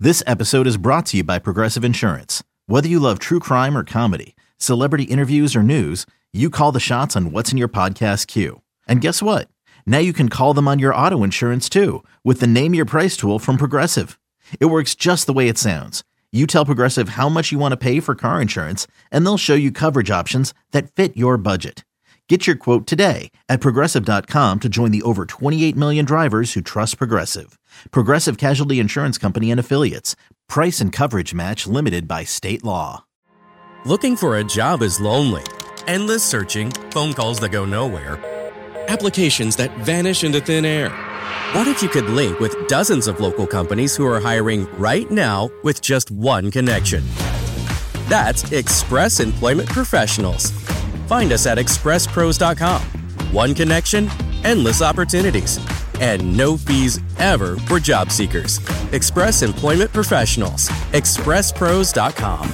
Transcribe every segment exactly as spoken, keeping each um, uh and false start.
This episode is brought to you by Progressive Insurance. Whether you love true crime or comedy, celebrity interviews or news, you call the shots on what's in your podcast queue. And guess what? Now you can call them on your auto insurance too with the Name Your Price tool from Progressive. It works just the way it sounds. You tell Progressive how much you want to pay for car insurance, and they'll show you coverage options that fit your budget. Get your quote today at Progressive dot com to join the over twenty-eight million drivers who trust Progressive. Progressive Casualty Insurance Company and Affiliates. Price and coverage match limited by state law. Looking for a job is lonely. Endless searching, phone calls that go nowhere, applications that vanish into thin air. What if you could link with dozens of local companies who are hiring right now with just one connection? That's Express Employment Professionals. Find us at express pros dot com. One connection, endless opportunities, and no fees ever for job seekers. Express Employment Professionals. express pros dot com.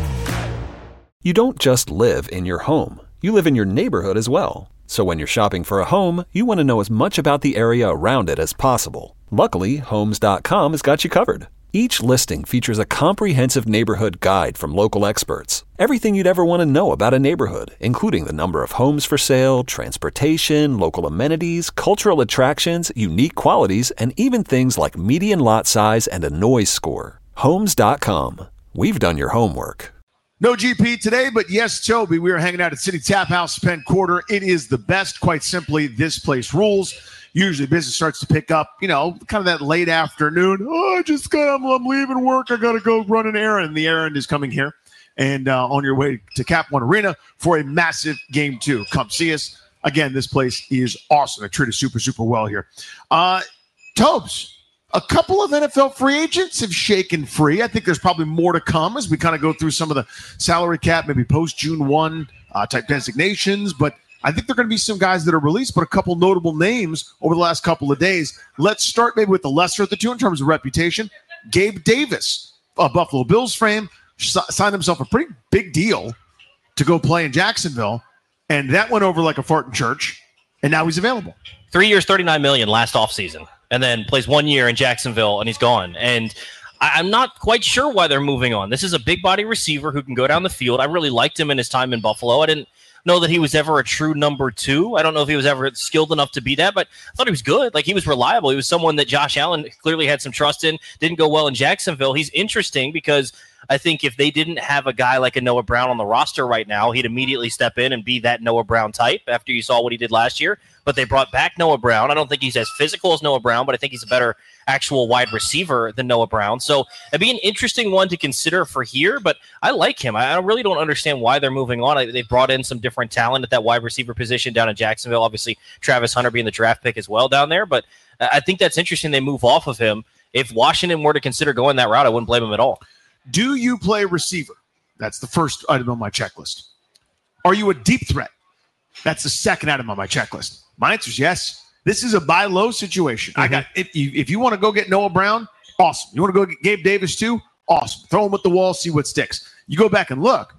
You don't just live in your home. You live in your neighborhood as well. So when you're shopping for a home, you want to know as much about the area around it as possible. Luckily, homes dot com has got you covered. Each listing features a comprehensive neighborhood guide from local experts. Everything you'd ever want to know about a neighborhood, including the number of homes for sale, transportation, local amenities, cultural attractions, unique qualities, and even things like median lot size and a noise score. homes dot com. We've done your homework. No G P today, but yes, Toby. We are hanging out at City Tap House, Penn Quarter. It is the best. Quite simply, this place rules. Usually business starts to pick up, you know, kind of that late afternoon. Oh, I just got, I'm, I'm leaving work. I got to go run an errand. The errand is coming here. And uh, on your way to Cap One Arena for a massive game two. Come see us. Again, this place is awesome. They treat us super, super well here. Uh, Tobes, a couple of N F L free agents have shaken free. I think there's probably more to come as we kind of go through some of the salary cap, maybe post-June first uh, type designations. But I think there are going to be some guys that are released, but a couple notable names over the last couple of days. Let's start maybe with the lesser of the two in terms of reputation. Gabe Davis, a Buffalo Bills frame, signed himself a pretty big deal to go play in Jacksonville, and that went over like a fart in church, and now he's available. Three years, thirty-nine million dollars last offseason, and then plays one year in Jacksonville, and he's gone. And I'm not quite sure why they're moving on. This is a big body receiver who can go down the field. I really liked him in his time in Buffalo. I didn't know that he was ever a true number two. I don't know if he was ever skilled enough to be that, but I thought he was good. Like, he was reliable. He was someone that Josh Allen clearly had some trust in. Didn't go well in Jacksonville. He's interesting because I think if they didn't have a guy like a Noah Brown on the roster right now, he'd immediately step in and be that Noah Brown type after you saw what he did last year. But they brought back Noah Brown. I don't think he's as physical as Noah Brown, but I think he's a better actual wide receiver than Noah Brown. So it'd be an interesting one to consider for here, but I like him. I really don't understand why they're moving on. I, they brought in some different talent at that wide receiver position down in Jacksonville. Obviously, Travis Hunter being the draft pick as well down there, but I think that's interesting they move off of him. If Washington were to consider going that route, I wouldn't blame him at all. Do you play receiver? That's the first item on my checklist. Are you a deep threat? That's the second item on my checklist. My answer is yes. This is a buy low situation. Mm-hmm. I got if you if you want to go get Noah Brown, awesome. You want to go get Gabe Davis too? Awesome. Throw him at the wall, see what sticks. You go back and look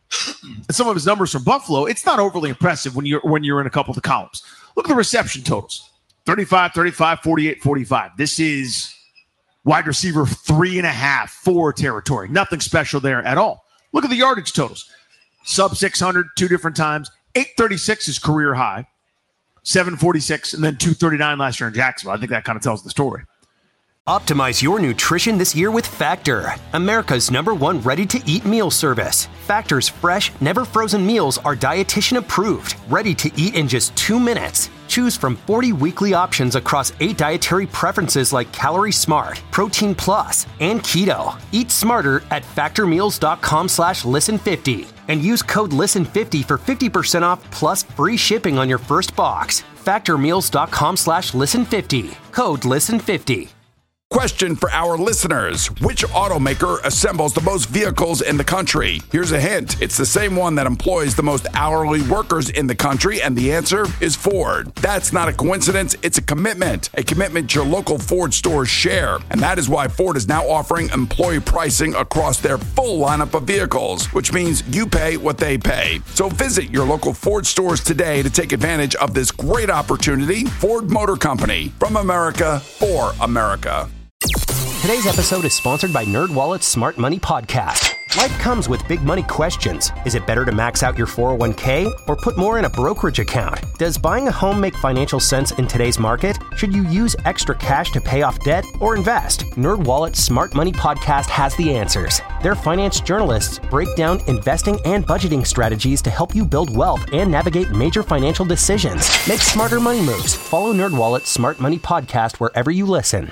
at some of his numbers from Buffalo. It's not overly impressive when you're when you're in a couple of the columns. Look at the reception totals. thirty-five, thirty-five, forty-eight, forty-five. This is wide receiver three and a half, four territory. Nothing special there at all. Look at the yardage totals. Sub six hundred two different times. eight thirty-six is career high. seven forty-six, and then two thirty-nine last year in Jacksonville. I think that kind of tells the story. Optimize your nutrition this year with Factor, America's number one ready-to-eat meal service. Factor's fresh, never-frozen meals are dietitian approved, ready to eat in just two minutes. Choose from forty weekly options across eight dietary preferences like Calorie Smart, Protein Plus, and Keto. Eat smarter at factormeals.com slash listen50 and use code listen fifty for fifty percent off plus free shipping on your first box. factormeals.com slash listen50. Code listen fifty. Question for our listeners. Which automaker assembles the most vehicles in the country? Here's a hint. It's the same one that employs the most hourly workers in the country, and the answer is Ford. That's not a coincidence. It's a commitment. A commitment your local Ford stores share. And that is why Ford is now offering employee pricing across their full lineup of vehicles, which means you pay what they pay. So visit your local Ford stores today to take advantage of this great opportunity. Ford Motor Company. From America, for America. Today's episode is sponsored by NerdWallet's Smart Money Podcast. Life comes with big money questions. Is it better to max out your four oh one k or put more in a brokerage account? Does buying a home make financial sense in today's market? Should you use extra cash to pay off debt or invest? NerdWallet's Smart Money Podcast has the answers. Their finance journalists break down investing and budgeting strategies to help you build wealth and navigate major financial decisions. Make smarter money moves. Follow NerdWallet's Smart Money Podcast wherever you listen.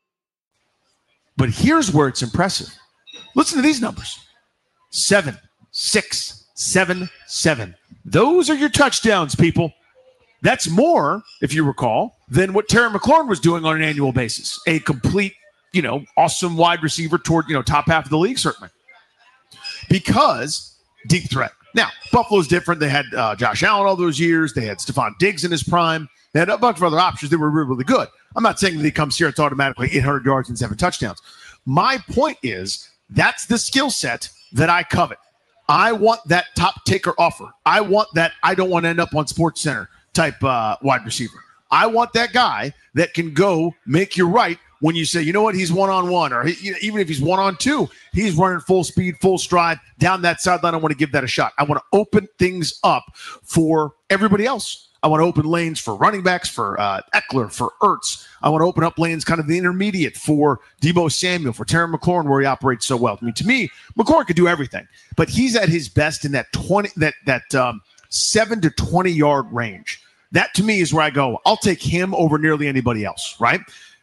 But here's where it's impressive. Listen to these numbers. Seven, six, seven, seven. Those are your touchdowns, people. That's more, if you recall, than what Terry McLaurin was doing on an annual basis. A complete, you know, awesome wide receiver toward, you know, top half of the league, certainly. Because deep threat. Now, Buffalo's different. They had uh, Josh Allen all those years. They had Stephon Diggs in his prime. They had a bunch of other options that were really, really good. I'm not saying that he comes here, it's automatically eight hundred yards and seven touchdowns. My point is, that's the skill set that I covet. I want that top taker offer. I want that I don't want to end up on Sports Center type uh, wide receiver. I want that guy that can go make you right when you say, you know what, he's one-on-one, or he, you know, even if he's one-on-two, he's running full speed, full stride down that sideline. I want to give that a shot. I want to open things up for everybody else. I want to open lanes for running backs, for uh, Eckler, for Ertz. I want to open up lanes kind of the intermediate for Deebo Samuel, for Terry McLaurin, where he operates so well. I mean, to me, McLaurin could do everything, but he's at his best in that twenty, that that um, seven to twenty yard range. That to me is where I go. I'll take him over nearly anybody else, right?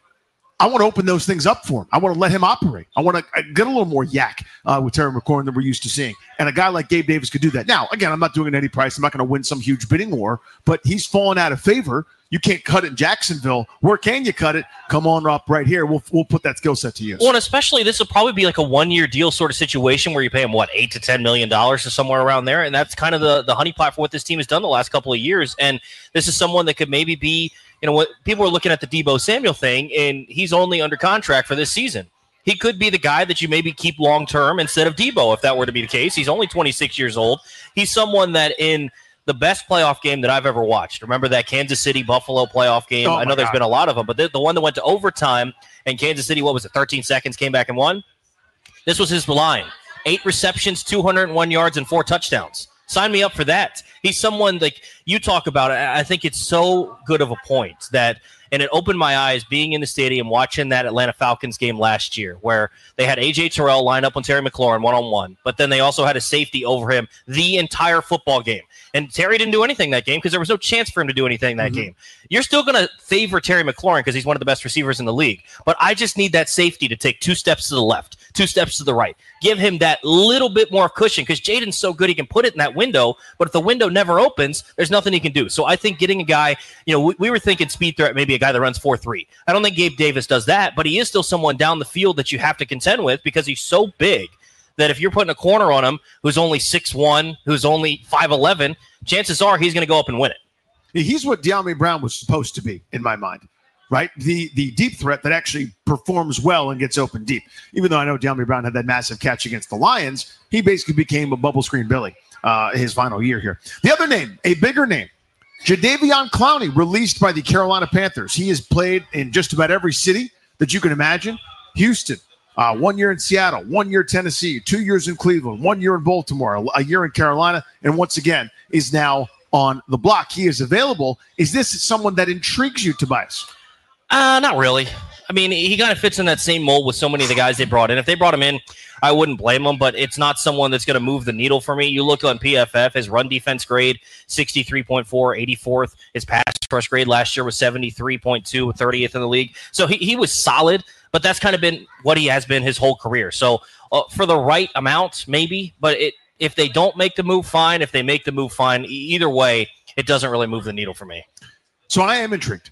I want to open those things up for him. I want to let him operate. I want to get a little more yak uh, with Terry McLaurin than we're used to seeing. And a guy like Gabe Davis could do that. Now, again, I'm not doing it at any price. I'm not going to win some huge bidding war, but he's fallen out of favor. You can't cut it in Jacksonville. Where can you cut it? Come on up right here. We'll we'll put that skill set to use. Well, and especially this will probably be like a one-year deal sort of situation where you pay him, what, eight to ten million dollars or somewhere around there. And that's kind of the, the honeypot for what this team has done the last couple of years. And this is someone that could maybe be, you know, what people are looking at the Deebo Samuel thing, and he's only under contract for this season. He could be the guy that you maybe keep long-term instead of Deebo, if that were to be the case. He's only twenty-six years old. He's someone that in the best playoff game that I've ever watched. Remember that Kansas City-Buffalo playoff game? Oh I know there's God. been a lot of them, but the, the one that went to overtime and Kansas City, what was it, thirteen seconds, came back and won? This was his line. Eight receptions, two hundred one yards, and four touchdowns. Sign me up for that. He's someone like you talk about. I think it's so good of a point that, and it opened my eyes being in the stadium watching that Atlanta Falcons game last year where they had A J Terrell line up on Terry McLaurin one-on-one, but then they also had a safety over him the entire football game. And Terry didn't do anything that game because there was no chance for him to do anything that mm-hmm. game. You're still going to favor Terry McLaurin because he's one of the best receivers in the league. But I just need that safety to take two steps to the left, two steps to the right. Give him that little bit more cushion because Jaden's so good he can put it in that window, but if the window never opens, there's nothing he can do. So I think getting a guy, you know, we, we were thinking speed threat, maybe a guy that runs four three. I don't think Gabe Davis does that, but he is still someone down the field that you have to contend with because he's so big that if you're putting a corner on him who's only six one, who's only five eleven, chances are he's going to go up and win it. He's what De'Ami Brown was supposed to be, in my mind, right? The the deep threat that actually performs well and gets open deep. Even though I know De'Ami Brown had that massive catch against the Lions, he basically became a bubble screen Billy uh, his final year here. The other name, a bigger name, Jadeveon Clowney, released by the Carolina Panthers. He has played in just about every city that you can imagine. Houston, uh, one year in Seattle, one year Tennessee, two years in Cleveland, one year in Baltimore, a, a year in Carolina, and once again is now on the block. He is available. Is this someone that intrigues you, Tobias? Uh, not really. I mean, he kind of fits in that same mold with so many of the guys they brought in. If they brought him in, I wouldn't blame him, but it's not someone that's going to move the needle for me. You look on P F F, his run defense grade, sixty-three point four, eighty-fourth. His pass rush grade last year was seventy-three point two, thirtieth in the league. So he, he was solid, but that's kind of been what he has been his whole career. So uh, for the right amount, maybe, but it if they don't make the move, fine. If they make the move, fine. E- either way, it doesn't really move the needle for me. So I am intrigued.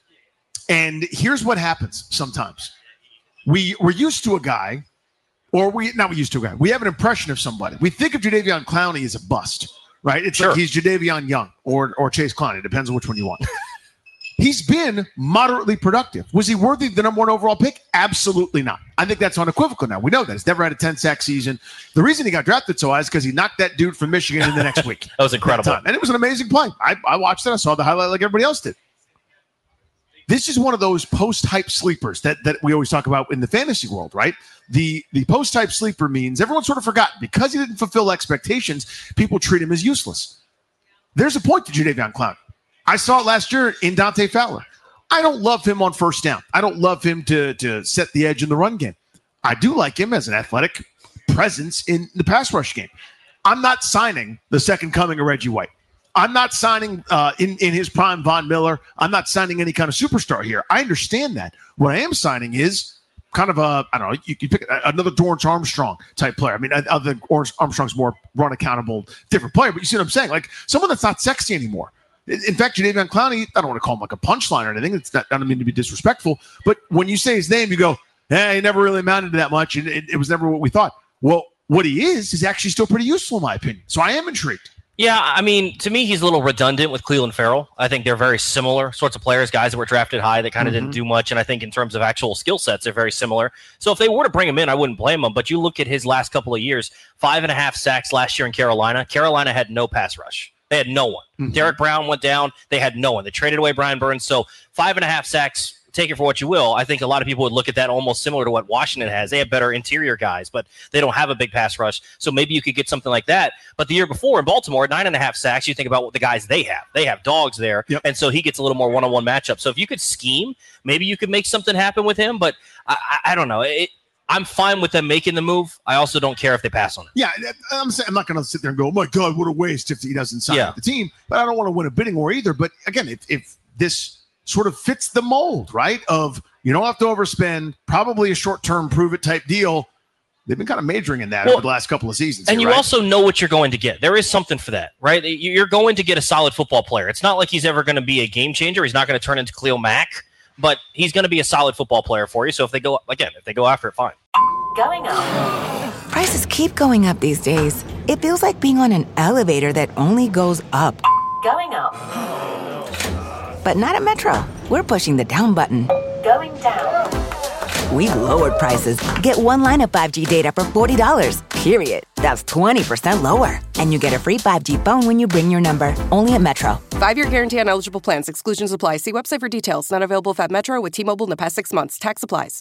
And here's what happens sometimes. We, we're used to a guy, or we not we used to a guy. We have an impression of somebody. We think of Jadeveon Clowney as a bust, right? It's Sure. like he's Jadeveon Young or, or Chase Clowney. It depends on which one you want. He's been moderately productive. Was he worthy of the number one overall pick? Absolutely not. I think that's unequivocal now. We know that. He's never had a ten-sack season. The reason he got drafted so high is because he knocked that dude from Michigan in the next week. That was incredible. That and it was an amazing play. I, I watched it. I saw the highlight like everybody else did. this is one of those post-hype sleepers that, that we always talk about in the fantasy world, right? The the post-hype sleeper means everyone's sort of forgotten. Because he didn't fulfill expectations, people treat him as useless. There's a point to Jadeveon Clowney. I saw it last year in Dante Fowler. I don't love him on first down. I don't love him to, to set the edge in the run game. I do like him as an athletic presence in the pass rush game. I'm not signing the second coming of Reggie White. I'm not signing uh, in, in his prime Von Miller. I'm not signing any kind of superstar here. I understand that. What I am signing is kind of a, I don't know, you can pick another Dorrance Armstrong type player. I mean, other than Armstrong's more run accountable, different player, but you see what I'm saying? Like someone that's not sexy anymore. In fact, Jadeveon Clowney, I don't want to call him like a punchline or anything. It's not, I don't mean to be disrespectful, but when you say his name, you go, hey, he never really amounted to that much, and it, it was never what we thought. Well, what he is is actually still pretty useful in my opinion. So I am intrigued. Yeah, I mean, to me, he's a little redundant with Clelin Ferrell. I think they're very similar sorts of players, guys that were drafted high that kind of mm-hmm. didn't do much. And I think in terms of actual skill sets, they're very similar. So if they were to bring him in, I wouldn't blame him. But you look at his last couple of years, five and a half sacks last year in Carolina. Carolina had no pass rush. They had no one. Mm-hmm. Derek Brown went down. They had no one. They traded away Brian Burns. So five and a half sacks, take it for what you will. I think a lot of people would look at that almost similar to what Washington has. They have better interior guys, but they don't have a big pass rush. So maybe you could get something like that. But the year before in Baltimore, nine and a half sacks, you think about what the guys they have. They have dogs there. Yep. And so he gets a little more one-on-one matchup. So if you could scheme, maybe you could make something happen with him. But I, I, I don't know. It, I'm fine with them making the move. I also don't care if they pass on it. Yeah, I'm, saying, I'm not going to sit there and go, oh, my God, what a waste if he doesn't sign yeah. with the team. But I don't want to win a bidding war either. But, again, if, if this sort of fits the mold, right, of you don't have to overspend, probably a short-term prove-it type deal, they've been kind of majoring in that well, over the last couple of seasons. And here, you right? also know what you're going to get. There is something for that, right? You're going to get a solid football player. It's not like he's ever going to be a game changer. He's not going to turn into Khalil Mack, but he's going to be a solid football player for you. So if they go, again, if they go after it, fine. Going up. Prices keep going up these days. It feels like being on an elevator that only goes up. Going up. But not at Metro. We're pushing the down button. Going down. We've lowered prices. Get one line of five G data for forty dollars, period. That's twenty percent lower. And you get a free five G phone when you bring your number. Only at Metro. Five-year guarantee on eligible plans. Exclusions apply. See website for details. Not available at Metro with T-Mobile in the past six months. Tax applies.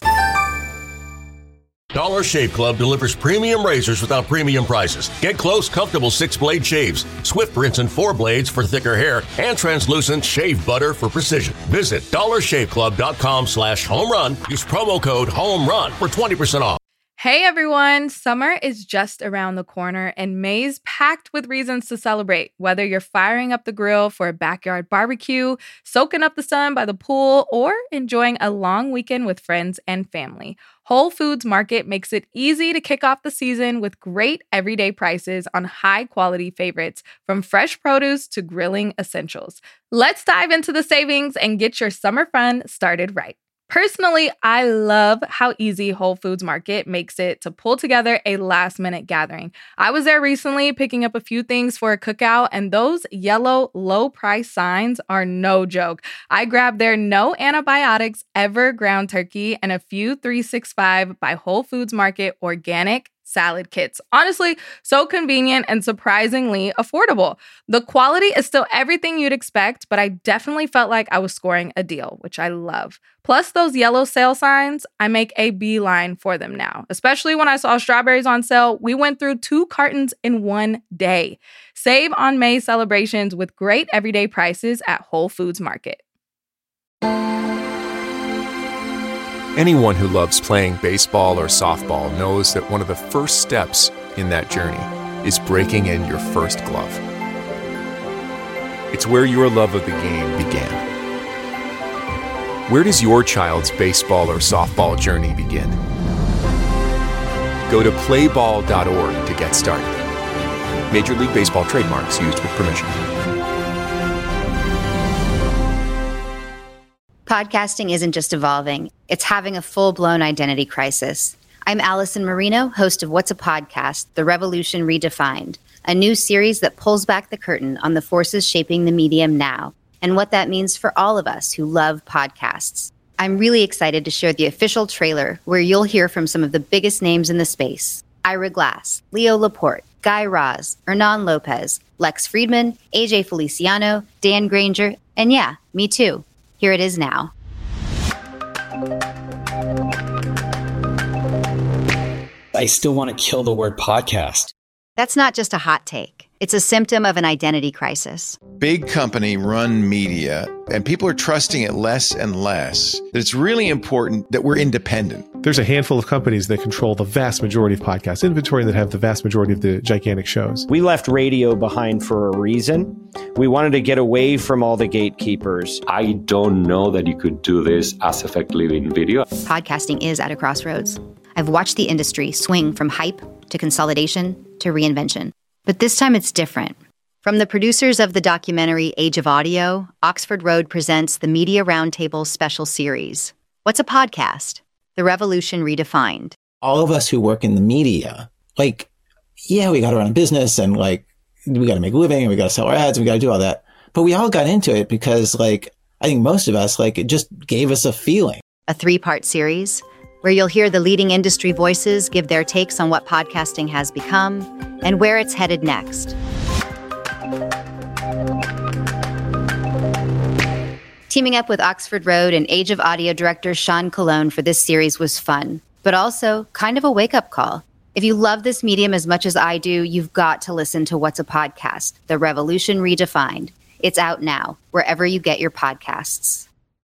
Dollar Shave Club delivers premium razors without premium prices. Get close, comfortable six-blade shaves, swift rinse and four blades for thicker hair, and translucent shave butter for precision. Visit dollarshaveclub.com slash home run. Use promo code HOMERUN for twenty percent off. Hey everyone, summer is just around the corner and May's packed with reasons to celebrate. Whether you're firing up the grill for a backyard barbecue, soaking up the sun by the pool, or enjoying a long weekend with friends and family, Whole Foods Market makes it easy to kick off the season with great everyday prices on high-quality favorites, from fresh produce to grilling essentials. Let's dive into the savings and get your summer fun started right. Personally, I love how easy Whole Foods Market makes it to pull together a last-minute gathering. I was there recently picking up a few things for a cookout, and those yellow low-price signs are no joke. I grabbed their no antibiotics ever ground turkey and a few three sixty-five by Whole Foods Market organic salad kits. Honestly, so convenient and surprisingly affordable. The quality is still everything you'd expect, but I definitely felt like I was scoring a deal, which I love. Plus those yellow sale signs, I make a beeline for them now. Especially when I saw strawberries on sale, we went through two cartons in one day. Save on May celebrations with great everyday prices at Whole Foods Market. Anyone who loves playing baseball or softball knows that one of the first steps in that journey is breaking in your first glove. It's where your love of the game began. Where does your child's baseball or softball journey begin? Go to play ball dot org to get started. Major League Baseball trademarks used with permission. Podcasting isn't just evolving, it's having a full-blown identity crisis. I'm Allison Marino, host of What's a Podcast? The Revolution Redefined, a new series that pulls back the curtain on the forces shaping the medium now, and what that means for all of us who love podcasts. I'm really excited to share the official trailer, where you'll hear from some of the biggest names in the space. Ira Glass, Leo Laporte, Guy Raz, Hernan Lopez, Lex Friedman, A J Feliciano, Dan Granger, and yeah, me too. Here it is now. I still want to kill the word podcast. That's not just a hot take. It's a symptom of an identity crisis. Big company run media, and people are trusting it less and less. That it's really important that we're independent. There's a handful of companies that control the vast majority of podcast inventory and that have the vast majority of the gigantic shows. We left radio behind for a reason. We wanted to get away from all the gatekeepers. I don't know that you could do this as effectively in video. Podcasting is at a crossroads. I've watched the industry swing from hype to consolidation to reinvention. But this time it's different. From the producers of the documentary Age of Audio, Oxford Road presents the Media Roundtable special series. What's a podcast? The Revolution Redefined. All of us who work in the media, like, yeah, we got to run a business and like, we got to make a living and we got to sell our ads and we got to do all that. But we all got into it because like, I think most of us, like, it just gave us a feeling. A three-part series where you'll hear the leading industry voices give their takes on what podcasting has become and where it's headed next. Teaming up with Oxford Road and Age of Audio director Sean Colon for this series was fun, but also kind of a wake-up call. If you love this medium as much as I do, you've got to listen to What's a Podcast? The Revolution Redefined. It's out now, wherever you get your podcasts.